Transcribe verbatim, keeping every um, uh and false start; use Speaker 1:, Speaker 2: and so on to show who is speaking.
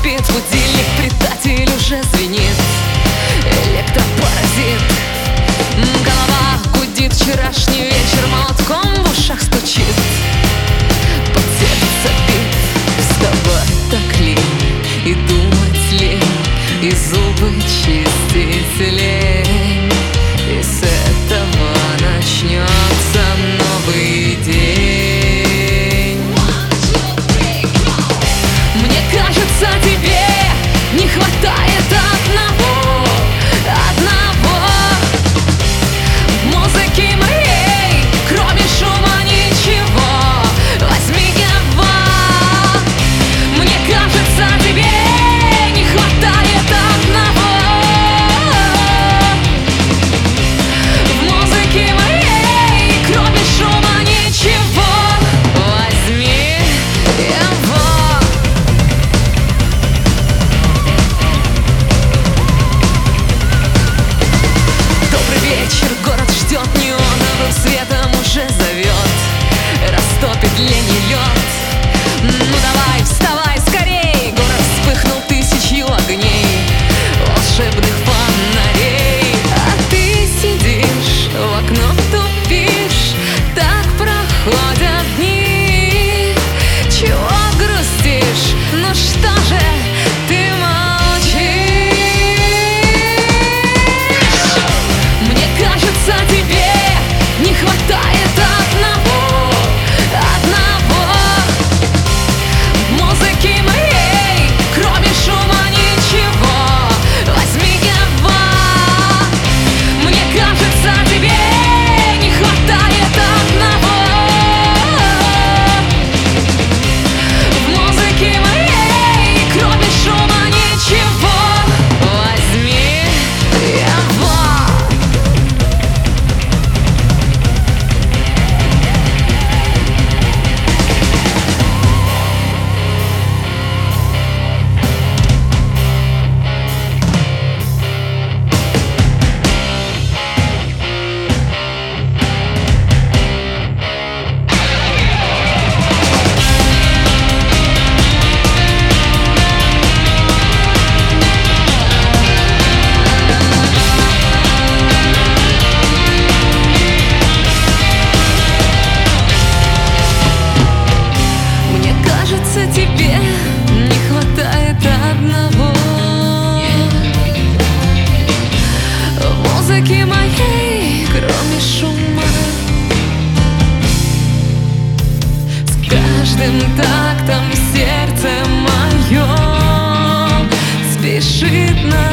Speaker 1: спит, будильник предатель уже звенит. Электропаразит, голова гудит, вчерашний вечер молотком в ушах стучит. Под сердце бит, вставать так ли и думать ли, и зубы чистить лень. И с этого начнется новый день. Мне кажется, тебе не хватает одного, одного. В музыке моей, кроме шума, ничего. Возьми его. Мне кажется, тебе не хватает одного. В музыке моей, кроме шума, ничего. Возьми его. Вечер, город ждет, неоновым светом уже зовет, растопит лень и лед. Ну давай, вставай скорей, город вспыхнул тысячью огней, волшебных фонарей. А ты сидишь, в окно тупишь, так проходят дни. Чего грустишь? Ну что же ты тебе не хватает одного, одного. В музыке моей, кроме шума, ничего. Возьми его. Мне кажется, тебе не хватает одного. В музыке моей, кроме шума, ничего. Возьми его. Тебе не хватает одного. В музыке моей, кроме шума, с каждым тактом сердце мое спешит на